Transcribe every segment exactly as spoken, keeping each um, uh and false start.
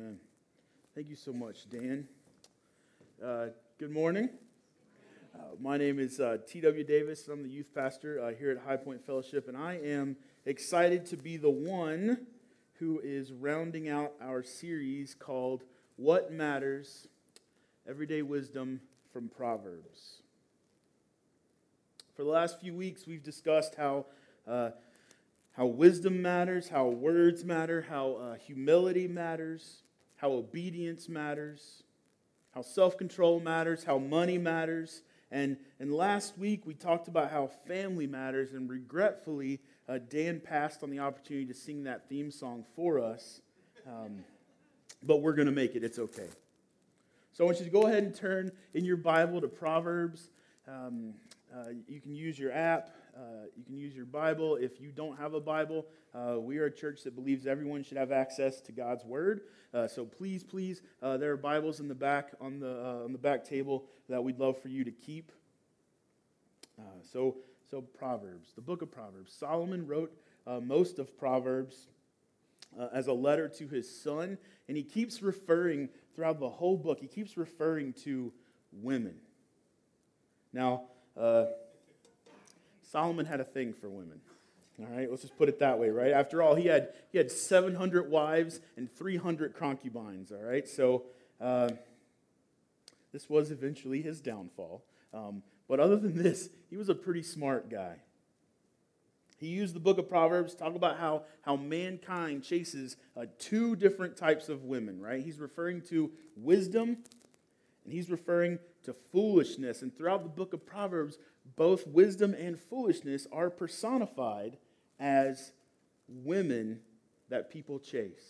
Amen. Thank you so much, Dan. Uh, good morning. Uh, my name is uh, T W Davis. I'm the youth pastor uh, here at High Point Fellowship, and I am excited to be the one who is rounding out our series called What Matters? Everyday Wisdom from Proverbs. For the last few weeks, we've discussed how uh, how wisdom matters, how words matter, how uh, humility matters, how obedience matters, how self-control matters, how money matters. And, and last week, we talked about how family matters, and regretfully, uh, Dan passed on the opportunity to sing that theme song for us. Um, but we're going to make it. It's okay. So I want you to go ahead and turn in your Bible to Proverbs. Um, uh, you can use your app. Uh, you can use your Bible. If you don't have a Bible, uh, we are a church that believes everyone should have access to God's Word. Uh, so please, please, uh, there are Bibles in the back on the uh, on the back table that we'd love for you to keep. Uh, so, so Proverbs, the book of Proverbs. Solomon wrote uh, most of Proverbs uh, as a letter to his son, and he keeps referring throughout the whole book. He keeps referring to women. Now. Uh, Solomon had a thing for women. All right, let's just put it that way, right? After all, he had he had seven hundred wives and three hundred concubines, all right? So uh, this was eventually his downfall. Um, but other than this, he was a pretty smart guy. He used the book of Proverbs to talk about how, how mankind chases uh, two different types of women, right? He's referring to wisdom, and he's referring to foolishness. And throughout the book of Proverbs, both wisdom and foolishness are personified as women that people chase.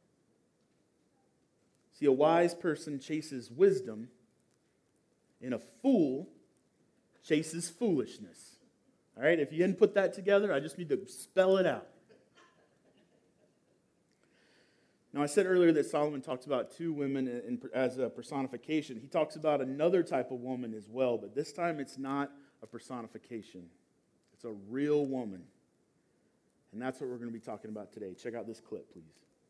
See, a wise person chases wisdom, and a fool chases foolishness. All right, if you didn't put that together, I just need to spell it out. Now, I said earlier that Solomon talks about two women in, in, as a personification. He talks about another type of woman as well, but this time it's not a personification. It's a real woman. And that's what we're going to be talking about today. Check out this clip, please.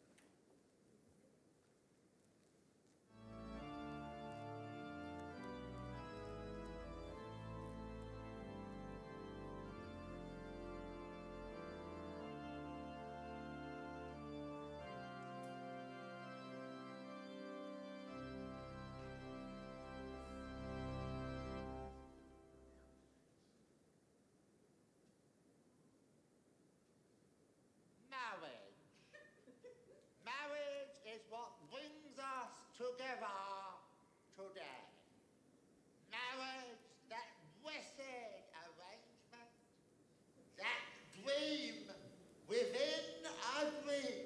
Together today. Marriage, that blessed arrangement, that dream within a dream.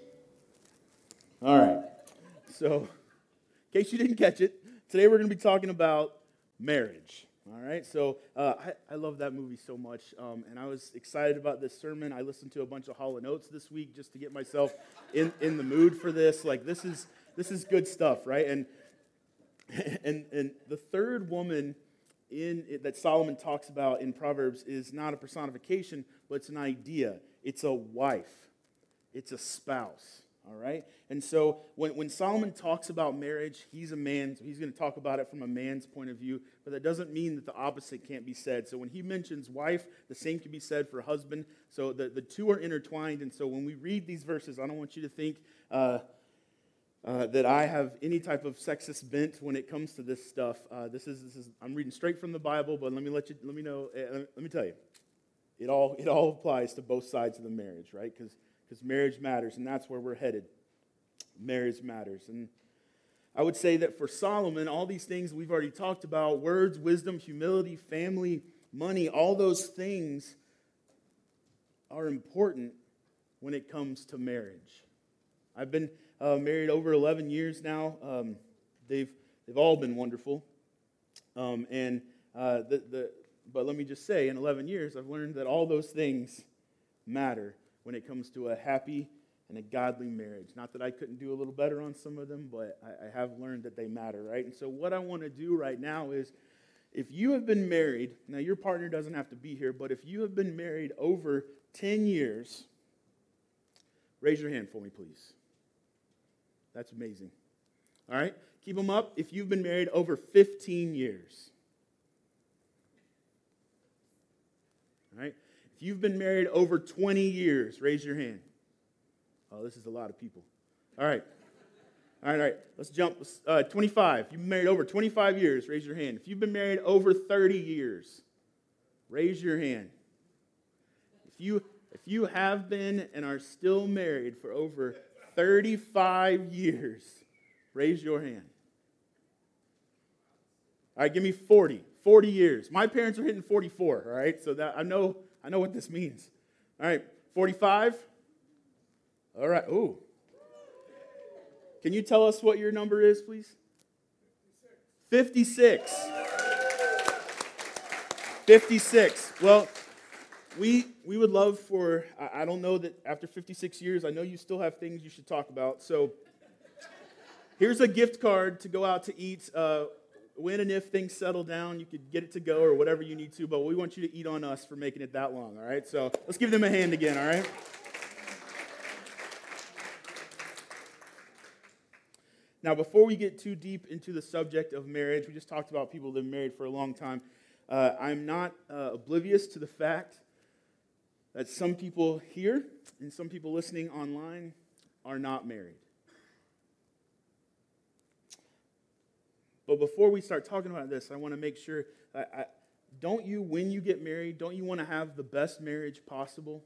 All right. So, in case you didn't catch it, today we're going to be talking about marriage. All right. So, uh, I, I love that movie so much, um, and I was excited about this sermon. I listened to a bunch of Hall and Oates this week just to get myself in, in the mood for this. Like, this is... This is good stuff, right? And and and the third woman in that Solomon talks about in Proverbs is not a personification, but it's an idea. It's a wife. It's a spouse, all right? And so when, when Solomon talks about marriage, he's a man, so he's going to talk about it from a man's point of view, but that doesn't mean that the opposite can't be said. So when he mentions wife, the same can be said for husband. So the, the two are intertwined, and so when we read these verses, I don't want you to think... Uh, Uh, that I have any type of sexist bent when it comes to this stuff. Uh, this is this is I'm reading straight from the Bible, but let me let you let me know. Uh, let me tell you, it all it all applies to both sides of the marriage, right? Because because marriage matters, and that's where we're headed. Marriage matters, and I would say that for Solomon, all these things we've already talked about: words, wisdom, humility, family, money. All those things are important when it comes to marriage. I've been uh, married over eleven years now. Um, they've they've all been wonderful, um, and uh, the the. But let me just say, in eleven years, I've learned that all those things matter when it comes to a happy and a godly marriage. Not that I couldn't do a little better on some of them, but I, I have learned that they matter, right? And so what I want to do right now is, if you have been married, now your partner doesn't have to be here, but if you have been married over ten years, raise your hand for me, please. That's amazing. All right? Keep them up if you've been married over fifteen years. All right? If you've been married over twenty years, raise your hand. Oh, this is a lot of people. All right. All right, all right. Let's jump. Uh, twenty-five. If you've been married over twenty-five years, raise your hand. If you've been married over thirty years, raise your hand. If you if you have been and are still married for over thirty-five years, raise your hand. All right, give me forty. forty years. My parents are hitting forty-four, all right? So that I know I know what this means. All right, forty-five. All right. Ooh. Can you tell us what your number is, please? fifty-six. fifty-six. Well, we we would love for, I, I don't know that after fifty-six years, I know you still have things you should talk about. So here's a gift card to go out to eat. Uh, when and if things settle down, you could get it to go or whatever you need to, but we want you to eat on us for making it that long, all right? So let's give them a hand again, all right? Now, before we get too deep into the subject of marriage, we just talked about people that have been married for a long time. Uh, I'm not uh, oblivious to the fact that some people here and some people listening online are not married. But before we start talking about this, I want to make sure, I, I, don't you, when you get married, don't you want to have the best marriage possible?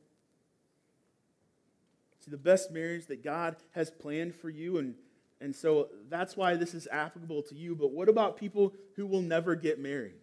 See, the best marriage that God has planned for you, and, and so that's why this is applicable to you. But what about people who will never get married?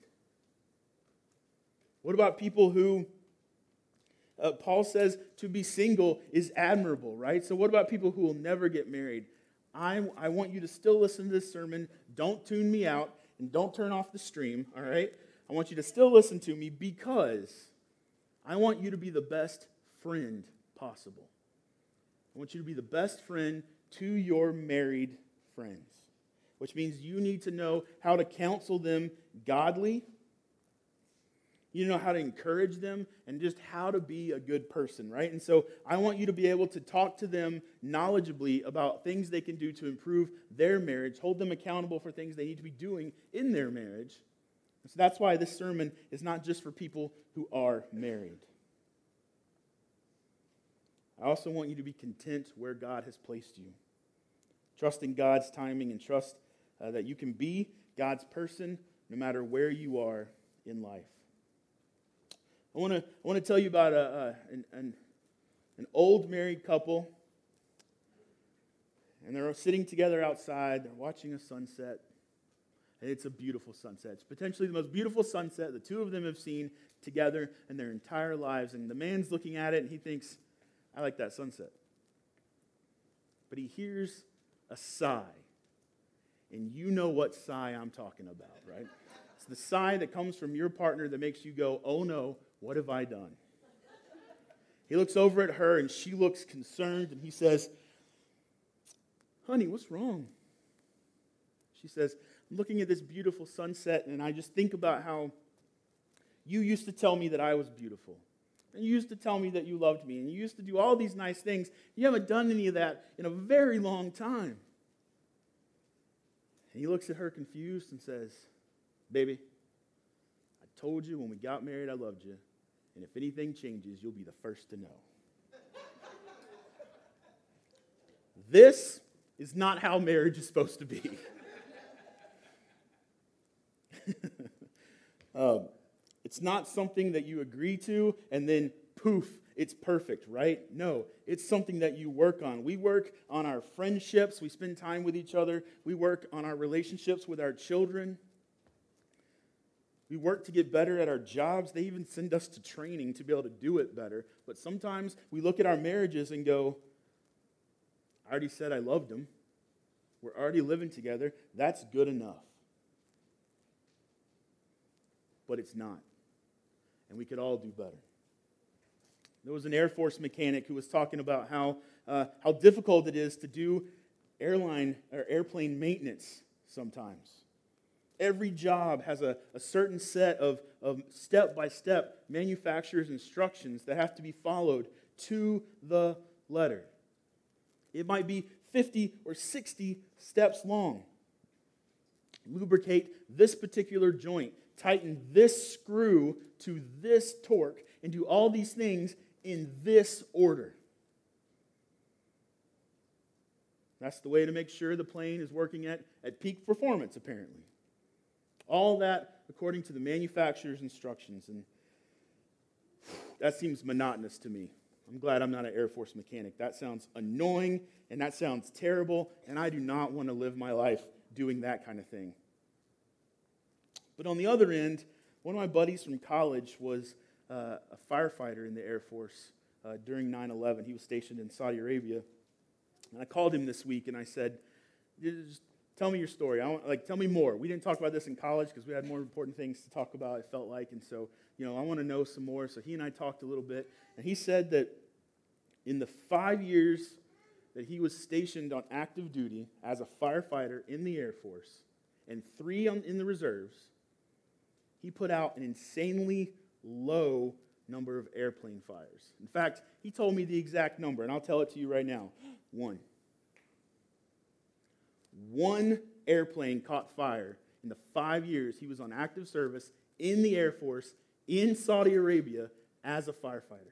What about people who, uh, Paul says to be single is admirable, right? So what about people who will never get married? I, I want you to still listen to this sermon. Don't tune me out and don't turn off the stream, all right? I want you to still listen to me because I want you to be the best friend possible. I want you to be the best friend to your married friends, which means you need to know how to counsel them godly. You know how to encourage them and just how to be a good person, right? And so I want you to be able to talk to them knowledgeably about things they can do to improve their marriage, hold them accountable for things they need to be doing in their marriage. And so that's why this sermon is not just for people who are married. I also want you to be content where God has placed you. Trust in God's timing and trust uh, that you can be God's person no matter where you are in life. I want to I want to tell you about a, a an, an an old married couple, and they're sitting together outside. They're watching a sunset, and it's a beautiful sunset. It's potentially the most beautiful sunset the two of them have seen together in their entire lives. And the man's looking at it, and he thinks, "I like that sunset." But he hears a sigh, and you know what sigh I'm talking about, right? It's the sigh that comes from your partner that makes you go, "Oh no, what have I done?" He looks over at her, and she looks concerned, and he says, "Honey, what's wrong?" She says, "I'm looking at this beautiful sunset, and I just think about how you used to tell me that I was beautiful. And you used to tell me that you loved me, and you used to do all these nice things. You haven't done any of that in a very long time." And he looks at her confused and says, "Baby, I told you when we got married I loved you, and if anything changes, you'll be the first to know." This is not how marriage is supposed to be. um, it's not something that you agree to and then poof, it's perfect, right? No, it's something that you work on. We work on our friendships. We spend time with each other. We work on our relationships with our children. We work to get better at our jobs. They even send us to training to be able to do it better. But sometimes we look at our marriages and go, "I already said I loved him. We're already living together. That's good enough." But it's not. And we could all do better. There was an Air Force mechanic who was talking about how, uh, how difficult it is to do airline or airplane maintenance sometimes. Every job has a, a certain set of, of step-by-step manufacturer's instructions that have to be followed to the letter. It might be fifty or sixty steps long. Lubricate this particular joint. Tighten this screw to this torque. And do all these things in this order. That's the way to make sure the plane is working at, at peak performance, apparently. All that according to the manufacturer's instructions. And that seems monotonous to me. I'm glad I'm not an Air Force mechanic. That sounds annoying, and that sounds terrible, and I do not want to live my life doing that kind of thing. But on the other end, one of my buddies from college was uh, a firefighter in the Air Force uh, during nine eleven. He was stationed in Saudi Arabia. And I called him this week, and I said, just tell me your story. I want, like, tell me more. We didn't talk about this in college because we had more important things to talk about, it felt like. And so, you know, I want to know some more. So he and I talked a little bit. And he said that in the five years that he was stationed on active duty as a firefighter in the Air Force and three on, in the reserves, he put out an insanely low number of airplane fires. In fact, he told me the exact number, and I'll tell it to you right now. One. One airplane caught fire in the five years he was on active service in the Air Force in Saudi Arabia as a firefighter.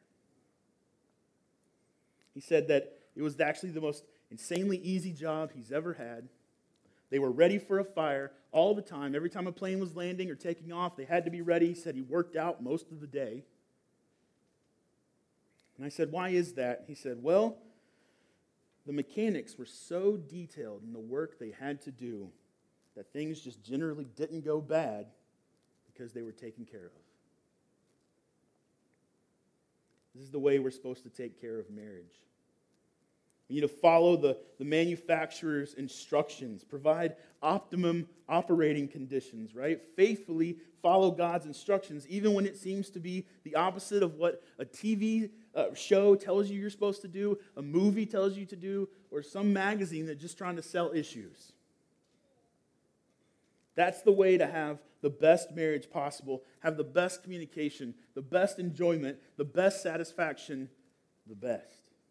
He said that it was actually the most insanely easy job he's ever had. They were ready for a fire all the time. Every time a plane was landing or taking off, they had to be ready. He said he worked out most of the day. And I said, why is that? He said, well, the mechanics were so detailed in the work they had to do that things just generally didn't go bad because they were taken care of. This is the way we're supposed to take care of marriage. We need to follow the, the manufacturer's instructions, provide optimum operating conditions, right? Faithfully follow God's instructions, even when it seems to be the opposite of what a T V uh, show tells you you're supposed to do, a movie tells you to do, or some magazine that's just trying to sell issues. That's the way to have the best marriage possible, have the best communication, the best enjoyment, the best satisfaction, the best.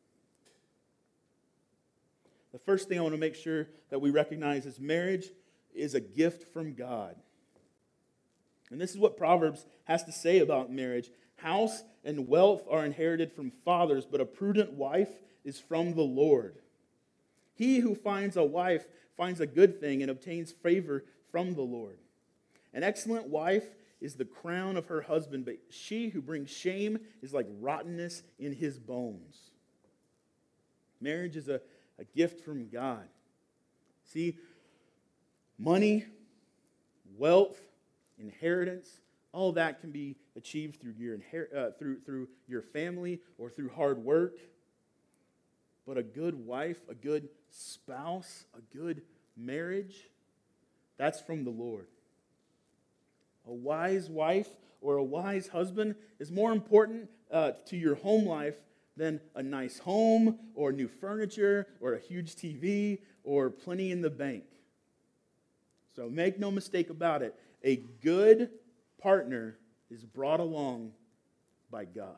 The first thing I want to make sure that we recognize is marriage is a gift from God. And this is what Proverbs has to say about marriage. House and wealth are inherited from fathers, but a prudent wife is from the Lord. He who finds a wife finds a good thing and obtains favor from the Lord. An excellent wife is the crown of her husband, but she who brings shame is like rottenness in his bones. Marriage is a A gift from God. See, money, wealth, inheritance, all that can be achieved through your inher- uh, through through your family or through hard work. But a good wife, a good spouse, a good marriage, that's from the Lord. A wise wife or a wise husband is more important uh, to your home life than a nice home or new furniture or a huge T V or plenty in the bank. So make no mistake about it. A good partner is brought along by God.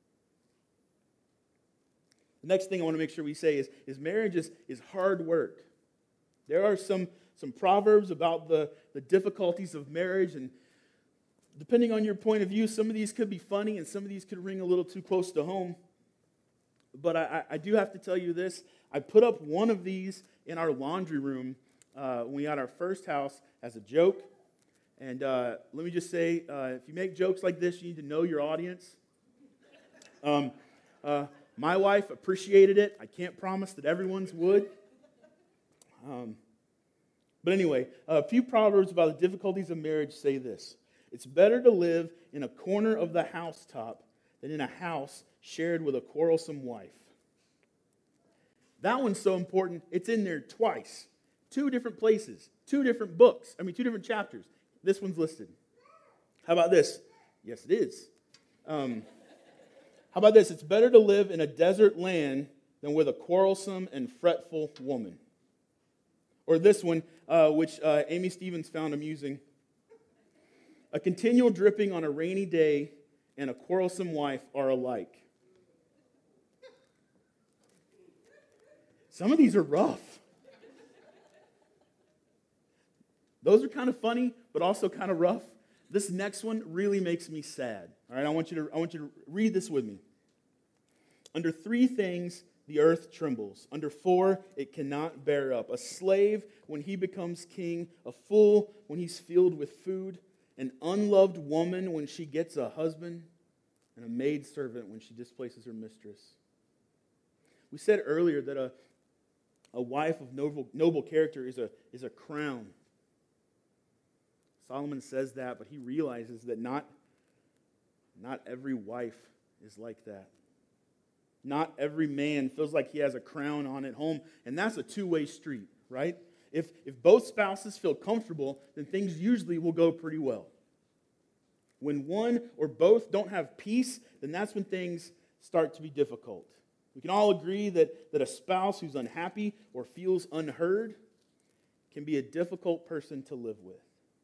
The next thing I want to make sure we say is, is marriage is, is hard work. There are some, some proverbs about the, the difficulties of marriage, and depending on your point of view, some of these could be funny and some of these could ring a little too close to home. But I, I do have to tell you this. I put up one of these in our laundry room uh, when we had our first house as a joke. And uh, let me just say, uh, if you make jokes like this, you need to know your audience. Um, uh, my wife appreciated it. I can't promise that everyone's would. Um, but anyway, a few proverbs about the difficulties of marriage say this. It's better to live in a corner of the housetop than in a house shared with a quarrelsome wife. That one's so important, it's in there twice. Two different places, two different books, I mean, two different chapters. This one's listed. How about this? Yes, it is. Um, how about this? It's better to live in a desert land than with a quarrelsome and fretful woman. Or this one, uh, which uh, Amy Stevens found amusing. A continual dripping on a rainy day and a quarrelsome wife are alike. Some of these are rough. Those are kind of funny, but also kind of rough. This next one really makes me sad. All right, I want you to, I want you to read this with me. Under three things, the earth trembles. Under four, it cannot bear up. A slave when he becomes king, a fool when he's filled with food, an unloved woman when she gets a husband, and a maidservant when she displaces her mistress. We said earlier that a, a wife of noble, noble character is a, is a crown. Solomon says that, but he realizes that not, not every wife is like that. Not every man feels like he has a crown on at home, and that's a two-way street, right? If, if both spouses feel comfortable, then things usually will go pretty well. When one or both don't have peace, then that's when things start to be difficult. We can all agree that, that a spouse who's unhappy or feels unheard can be a difficult person to live with.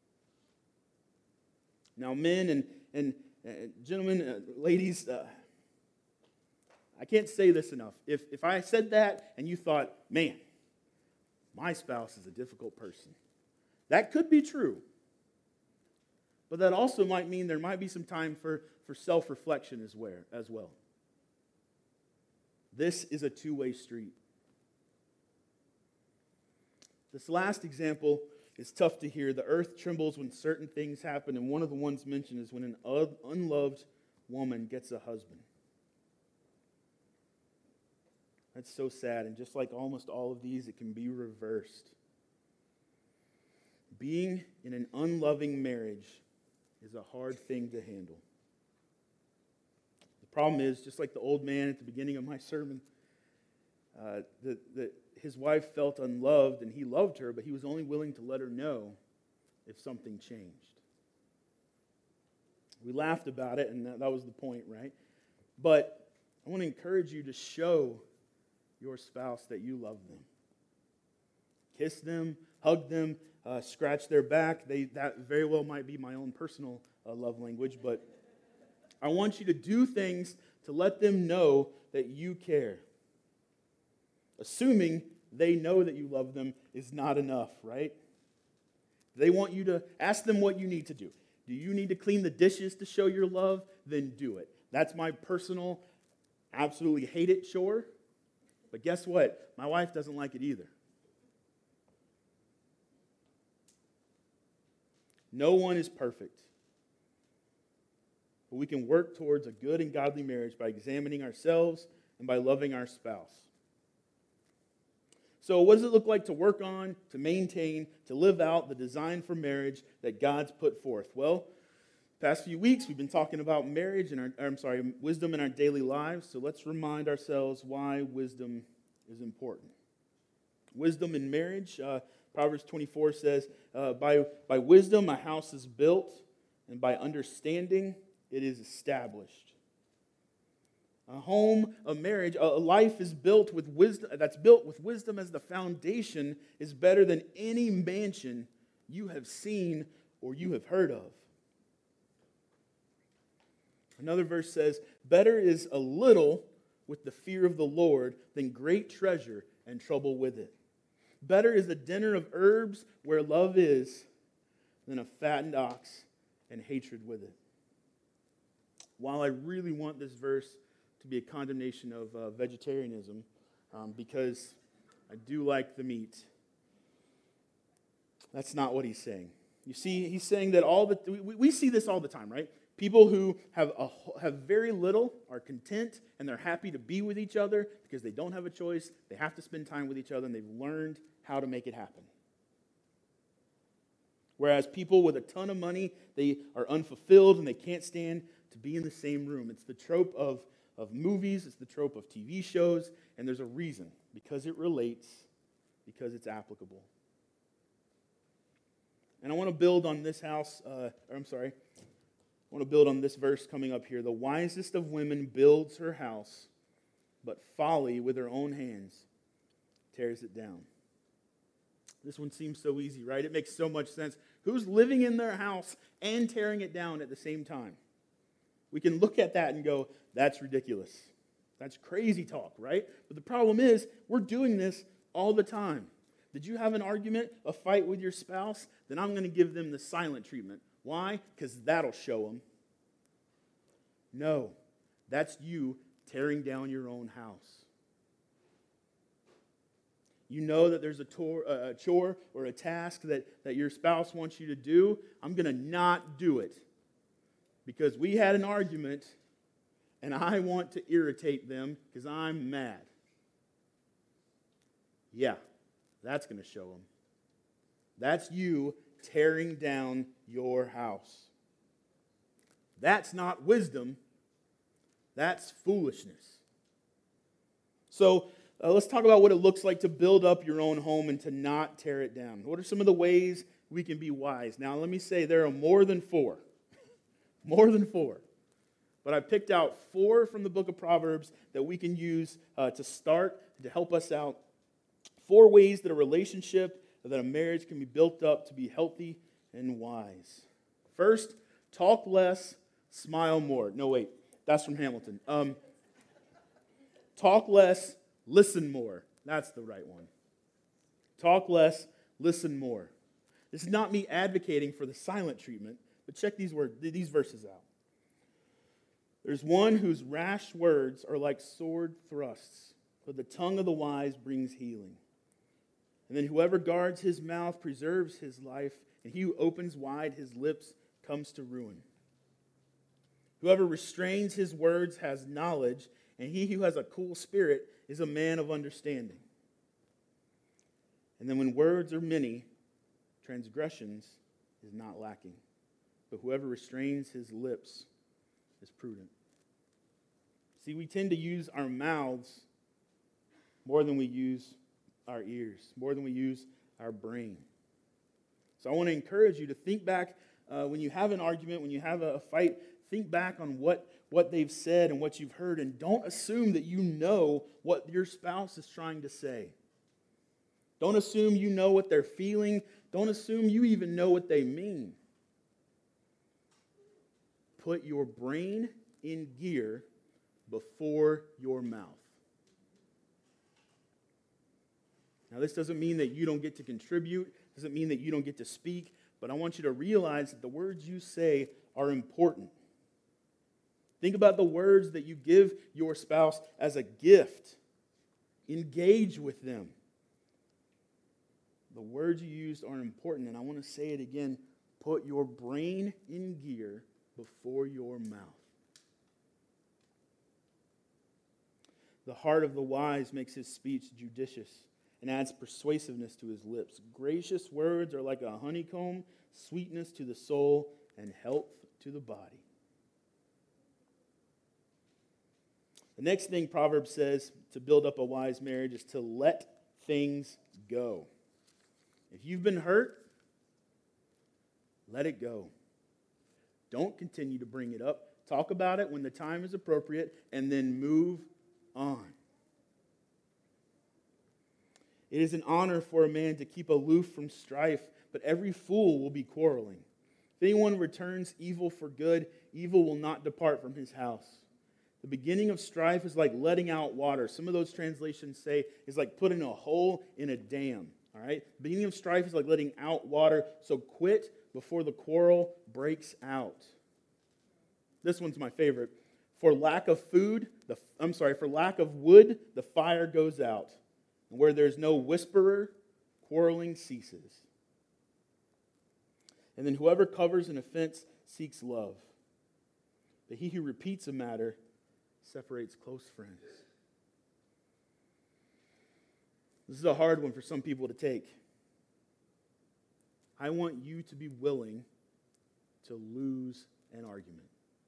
Now, men and, and uh, gentlemen, uh, ladies, uh, I can't say this enough. If, if I said that and you thought, man, my spouse is a difficult person, that could be true. But that also might mean there might be some time for, for self-reflection as well, as well. This is a two-way street. This last example is tough to hear. The earth trembles when certain things happen, and one of the ones mentioned is when an un- unloved woman gets a husband. That's so sad, and just like almost all of these, it can be reversed. Being in an unloving marriage is a hard thing to handle. The problem is, just like the old man at the beginning of my sermon, uh, that, that his wife felt unloved, and he loved her, but he was only willing to let her know if something changed. We laughed about it, and that, that was the point, right? But I want to encourage you to show your spouse that you love them. Kiss them, hug them, uh, scratch their back. They, that very well might be my own personal uh, love language, but I want you to do things to let them know that you care. Assuming they know that you love them is not enough, right? They want you to ask them what you need to do. Do you need to clean the dishes to show your love? Then do it. That's my personal, absolutely hate it chore. But guess what? My wife doesn't like it either. No one is perfect. But we can work towards a good and godly marriage by examining ourselves and by loving our spouse. So what does it look like to work on, to maintain, to live out the design for marriage that God's put forth? Well, past few weeks we've been talking about marriage and our, I'm sorry, wisdom in our daily lives. So let's remind ourselves why wisdom is important. Wisdom in marriage, uh, Proverbs twenty-four says, uh, by, by wisdom a house is built, and by understanding it is established. A home, a marriage, a life is built with wisdom, that's built with wisdom as the foundation is better than any mansion you have seen or you have heard of. Another verse says, better is a little with the fear of the Lord than great treasure and trouble with it. Better is a dinner of herbs where love is than a fattened ox and hatred with it. While I really want this verse to be a condemnation of uh, vegetarianism, um, because I do like the meat, that's not what he's saying. You see, he's saying that all the we, we see this all the time, right? People who have a, have very little are content and they're happy to be with each other because they don't have a choice. They have to spend time with each other and they've learned how to make it happen. Whereas people with a ton of money, they are unfulfilled and they can't stand to be in the same room. It's the trope of, of movies, it's the trope of T V shows, and there's a reason. Because it relates, because it's applicable. And I want to build on this house, uh, or I'm sorry, I want to build on this verse coming up here. The wisest of women builds her house, but folly with her own hands tears it down. This one seems so easy, right? It makes so much sense. Who's living in their house and tearing it down at the same time? We can look at that and go, that's ridiculous. That's crazy talk, right? But the problem is, we're doing this all the time. Did you have an argument, a fight with your spouse? Then I'm going to give them the silent treatment. Why? Because that'll show them. No, that's you tearing down your own house. You know that there's a, tor- a chore or a task that, that your spouse wants you to do. I'm going to not do it because we had an argument and I want to irritate them because I'm mad. Yeah, that's going to show them. That's you tearing down your house. That's not wisdom. That's foolishness. So uh, let's talk about what it looks like to build up your own home and to not tear it down. What are some of the ways we can be wise? Now, let me say there are more than four. more than four. But I picked out four from the book of Proverbs that we can use uh, to start, to help us out. Four ways that a relationship, that a marriage can be built up to be healthy and wise. First, talk less, smile more. No, wait, that's from Hamilton. Um, talk less, listen more. That's the right one. Talk less, listen more. This is not me advocating for the silent treatment, but check these words, these verses out. There's one whose rash words are like sword thrusts, but the tongue of the wise brings healing. And then whoever guards his mouth preserves his life, and he who opens wide his lips comes to ruin. Whoever restrains his words has knowledge, and he who has a cool spirit is a man of understanding. And then when words are many, transgressions is not lacking. But whoever restrains his lips is prudent. See, we tend to use our mouths more than we use our ears, more than we use our brain. So I want to encourage you to think back uh, when you have an argument, when you have a fight, think back on what, what they've said and what you've heard, and don't assume that you know what your spouse is trying to say. Don't assume you know what they're feeling. Don't assume you even know what they mean. Put your brain in gear before your mouth. Now, this doesn't mean that you don't get to contribute, doesn't mean that you don't get to speak, but I want you to realize that the words you say are important. Think about the words that you give your spouse as a gift. Engage with them. The words you use are important, and I want to say it again. Put your brain in gear before your mouth. The heart of the wise makes his speech judicious and adds persuasiveness to his lips. Gracious words are like a honeycomb, sweetness to the soul and health to the body. The next thing Proverbs says to build up a wise marriage is to let things go. If you've been hurt, let it go. Don't continue to bring it up. Talk about it when the time is appropriate, and then move on. It is an honor for a man to keep aloof from strife, but every fool will be quarreling. If anyone returns evil for good, evil will not depart from his house. The beginning of strife is like letting out water. Some of those translations say is like putting a hole in a dam. All right? The beginning of strife is like letting out water, so quit before the quarrel breaks out. This one's my favorite. For lack of food, the I'm sorry, for lack of wood, the fire goes out. And where there's no whisperer, quarreling ceases. And then whoever covers an offense seeks love. But he who repeats a matter separates close friends. This is a hard one for some people to take. I want you to be willing to lose an argument.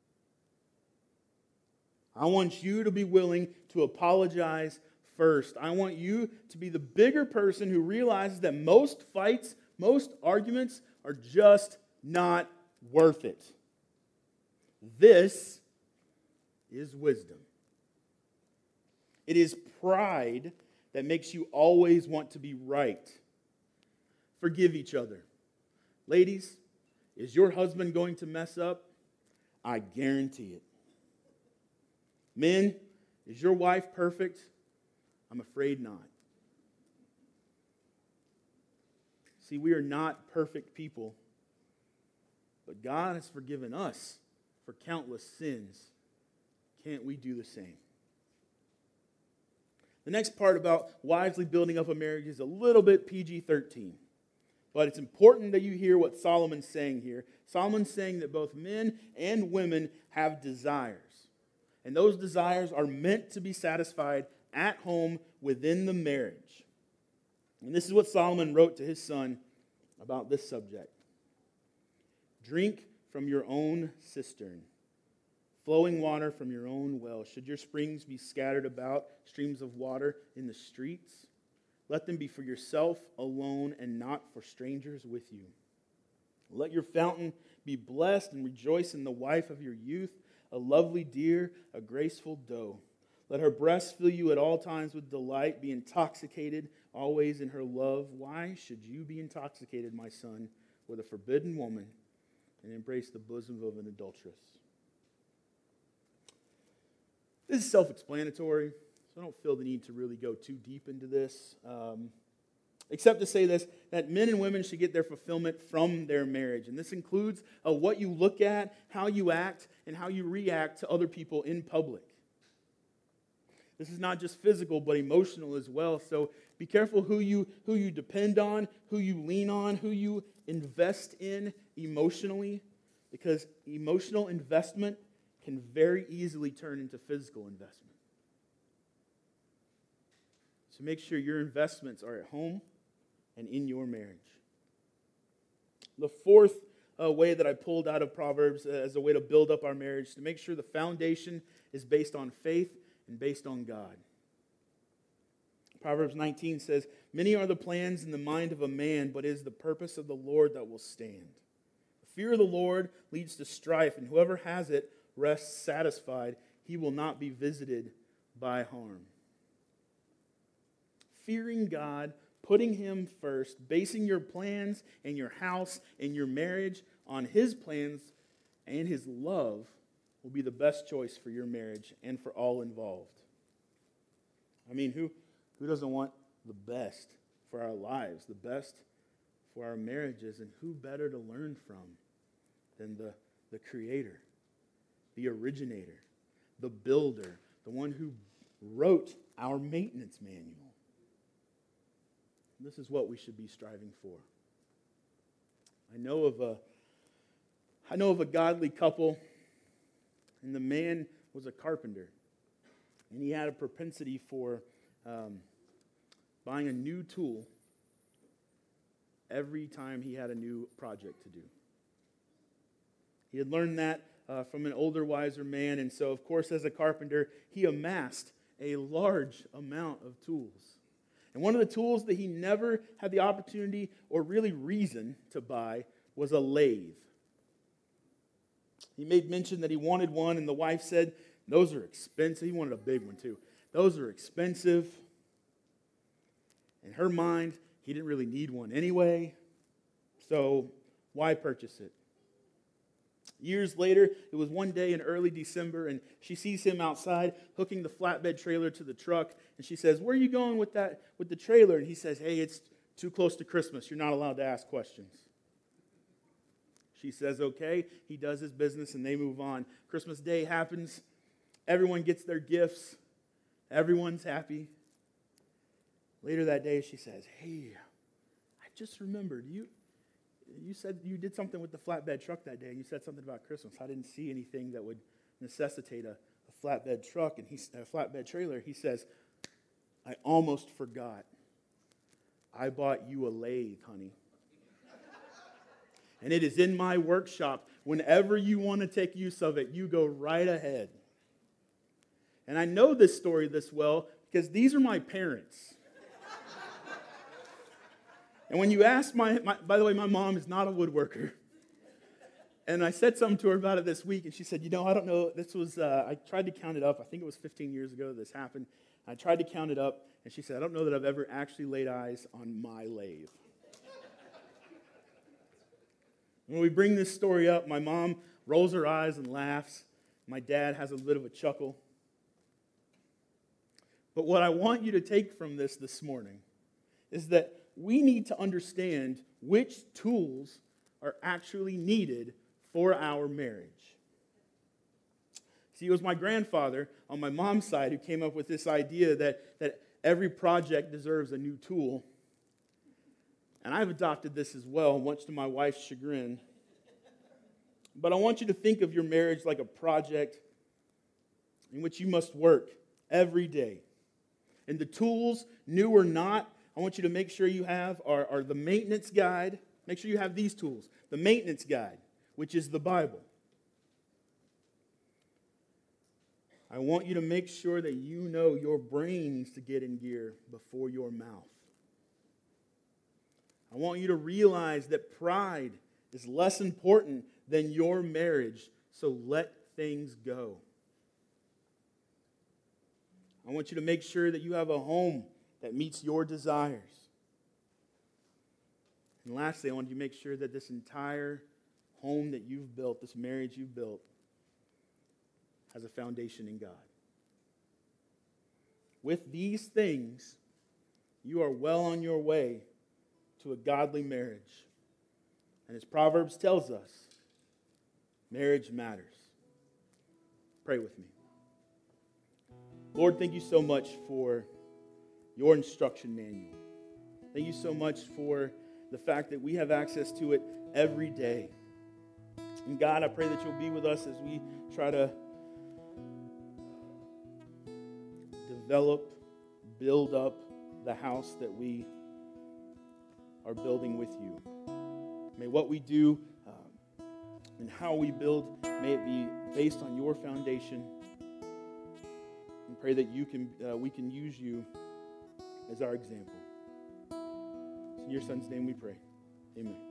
I want you to be willing to apologize first. I want you to be the bigger person who realizes that most fights, most arguments are just not worth it. This is wisdom. It is pride that makes you always want to be right. Forgive each other. Ladies, is your husband going to mess up? I guarantee it. Men, Is your wife perfect? I'm afraid not. See, we are not perfect people, but God has forgiven us for countless sins. Can't we do the same? The next part about wisely building up a marriage is a little bit P G thirteen. But it's important that you hear what Solomon's saying here. Solomon's saying that both men and women have desires. And those desires are meant to be satisfied at home within the marriage. And this is what Solomon wrote to his son about this subject. Drink from your own cistern, flowing water from your own well. Should your springs be scattered about, streams of water in the streets? Let them be for yourself alone and not for strangers with you. Let your fountain be blessed and rejoice in the wife of your youth, a lovely deer, a graceful doe. Let her breasts fill you at all times with delight. Be intoxicated always in her love. Why should you be intoxicated, my son, with a forbidden woman and embrace the bosom of an adulteress? This is self-explanatory. So I don't feel the need to really go too deep into this, um, except to say this, that men and women should get their fulfillment from their marriage. And this includes uh, what you look at, how you act, and how you react to other people in public. This is not just physical, but emotional as well. So be careful who you, who you depend on, who you lean on, who you invest in emotionally, because emotional investment can very easily turn into physical investment. So make sure your investments are at home and in your marriage. The fourth uh, way that I pulled out of Proverbs uh, as a way to build up our marriage, to make sure the foundation is based on faith and based on God. Proverbs nineteen says, many are the plans in the mind of a man, but it is the purpose of the Lord that will stand. The fear of the Lord leads to strife, and whoever has it rests satisfied. He will not be visited by harm. Fearing God, putting Him first, basing your plans and your house and your marriage on His plans and His love will be the best choice for your marriage and for all involved. I mean, who, who doesn't want the best for our lives, the best for our marriages, and who better to learn from than the, the Creator, the originator, the builder, the one who wrote our maintenance manual. This is what we should be striving for. I know of a, I know of a godly couple, and the man was a carpenter, and he had a propensity for um, buying a new tool every time he had a new project to do. He had learned that uh, from an older, wiser man, and so, of course, as a carpenter, he amassed a large amount of tools. And one of the tools that he never had the opportunity or really reason to buy was a lathe. He made mention that he wanted one, and the wife said, those are expensive. He wanted a big one too. Those are expensive. In her mind, he didn't really need one anyway, so why purchase it? Years later, it was one day in early December, and she sees him outside hooking the flatbed trailer to the truck, and she says, where are you going with that, with the trailer? And he says, hey, it's too close to Christmas. You're not allowed to ask questions. She says, okay. He does his business, and they move on. Christmas Day happens. Everyone gets their gifts. Everyone's happy. Later that day, she says, hey, I just remembered, you... You said you did something with the flatbed truck that day, and you said something about Christmas. I didn't see anything that would necessitate a, a flatbed truck and he, a flatbed trailer. He says, I almost forgot. I bought you a lathe, honey. And it is in my workshop. Whenever you want to take use of it, you go right ahead. And I know this story this well because these are my parents. And when you ask my, my, by the way, my mom is not a woodworker. And I said something to her about it this week, and she said, you know, I don't know, this was, uh, I tried to count it up. I think it was fifteen years ago that this happened. I tried to count it up, and she said, I don't know that I've ever actually laid eyes on my lathe. When we bring this story up, my mom rolls her eyes and laughs. My dad has a bit of a chuckle. But what I want you to take from this this morning is that we need to understand which tools are actually needed for our marriage. See, it was my grandfather on my mom's side who came up with this idea that, that every project deserves a new tool. And I've adopted this as well, much to my wife's chagrin. But I want you to think of your marriage like a project in which you must work every day. And the tools, new or not, I want you to make sure you have are, are the maintenance guide. Make sure you have these tools. The maintenance guide, which is the Bible. I want you to make sure that you know your brain needs to get in gear before your mouth. I want you to realize that pride is less important than your marriage, so let things go. I want you to make sure that you have a home that meets your desires. And lastly, I want you to make sure that this entire home that you've built, this marriage you've built, has a foundation in God. With these things, you are well on your way to a godly marriage. And as Proverbs tells us, marriage matters. Pray with me. Lord, thank you so much for your instruction manual. Thank you so much for the fact that we have access to it every day. And God, I pray that you'll be with us as we try to develop, build up the house that we are building with you. May what we do um, and how we build, may it be based on your foundation. And pray that you can, uh, we can use you as our example. It's in your Son's name we pray. Amen.